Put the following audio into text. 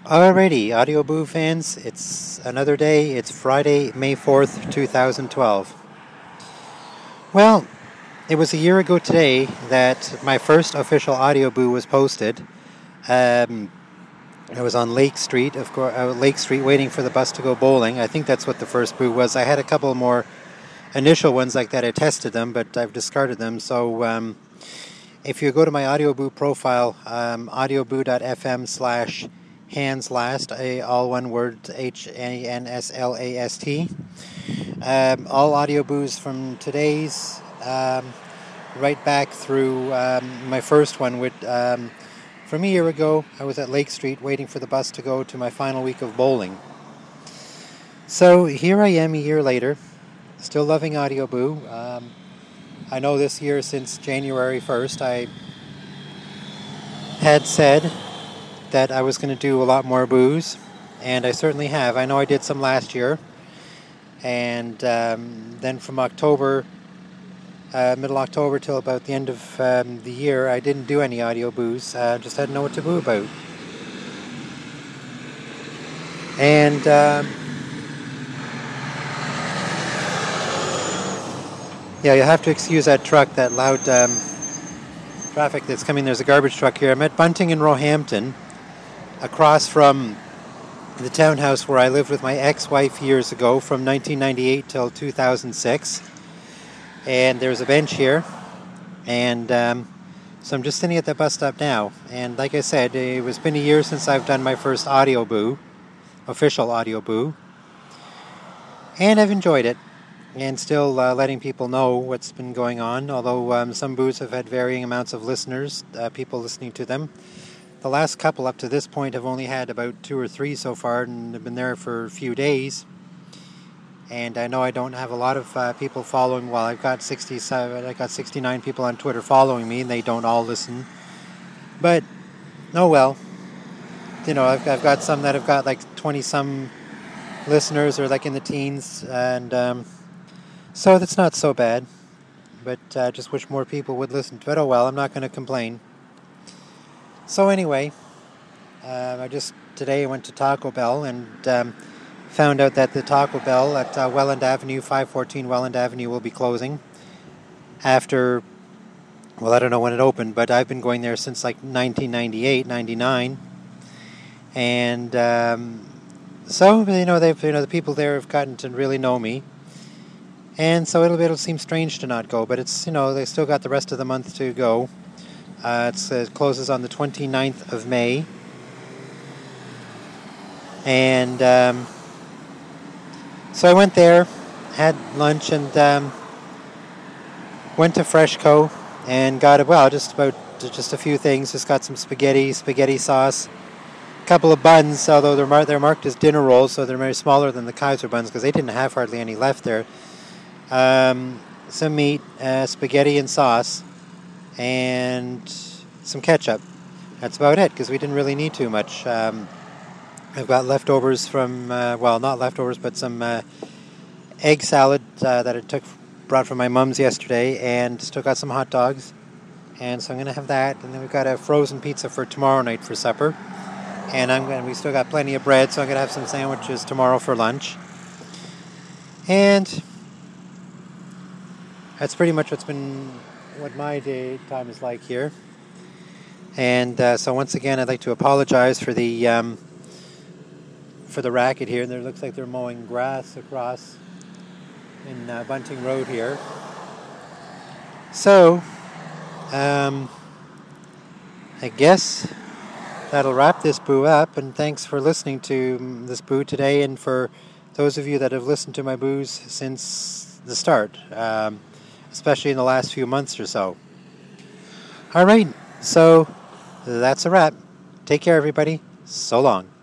Alrighty, Audio Boo fans, it's another day. It's Friday, May 4th, 2012. Well, it was a year ago today that my first official Audio Boo was posted. I was on Lake Street, of course, Lake Street waiting for the bus to go bowling. I think that's what the first boo was. I had a couple more initial ones like that. I tested them, but I've discarded them. So if you go to my Audio Boo profile, audioboo.fm/handslast, all one word, HANSLAST. All audio boos from today's, right back through my first one. From a year ago, I was at Lake Street waiting for the bus to go to my final week of bowling. So here I am a year later, still loving Audio Boo. I know this year, since January 1st, I had said that I was going to do a lot more boos, and I certainly have. I know I did some last year, and then from October, middle October till about the end of the year, I didn't do any audio boos. Just had to know what to boo about. And yeah, you'll have to excuse that truck, that loud traffic that's coming. There's a garbage truck here. I'm at Bunting in Roehampton, across from the townhouse where I lived with my ex-wife years ago, from 1998 till 2006. And there's a bench here, and so I'm just sitting at the bus stop now. And like I said, it's been a year since I've done my first audio boo, official audio boo, and I've enjoyed it, and still letting people know what's been going on, although some boos have had varying amounts of listeners, people listening to them. The last couple up to this point have only had about 2 or 3 so far, and have been there for a few days. And I know I don't have a lot of people following. Well, I've got 69 people on Twitter following me, and they don't all listen. But, oh well. You know, I've got some that have got like 20-some listeners, or like in the teens, and so that's not so bad. But I just wish more people would listen to it. Oh well, I'm not going to complain. So anyway, I just today went to Taco Bell and found out that the Taco Bell at Welland Avenue, 514 Welland Avenue, will be closing after, well, I don't know when it opened, but I've been going there since like 1998, 99. And so, the people there have gotten to really know me. And so it'll seem strange to not go, but it's, they still got the rest of the month to go. It closes on the 29th of May. And so I went there, had lunch, and went to Freshco and got just a few things. Just got some spaghetti sauce, a couple of buns, although they're marked as dinner rolls, so they're very smaller than the Kaiser buns because they didn't have hardly any left there. Some meat, spaghetti and sauce, and some ketchup. That's about it, because we didn't really need too much. I've got leftovers from, not leftovers, but some egg salad that I brought from my mum's yesterday, and still got some hot dogs. And so I'm going to have that. And then we've got a frozen pizza for tomorrow night for supper. And we still got plenty of bread, so I'm going to have some sandwiches tomorrow for lunch. And that's pretty much what my time is like here. And so once again, I'd like to apologize for the racket here. And it looks like they're mowing grass across in Bunting Road here. So, I guess that'll wrap this boo up. And thanks for listening to this boo today, and for those of you that have listened to my boos since the start, especially in the last few months or so. All right, so that's a wrap. Take care, everybody. So long.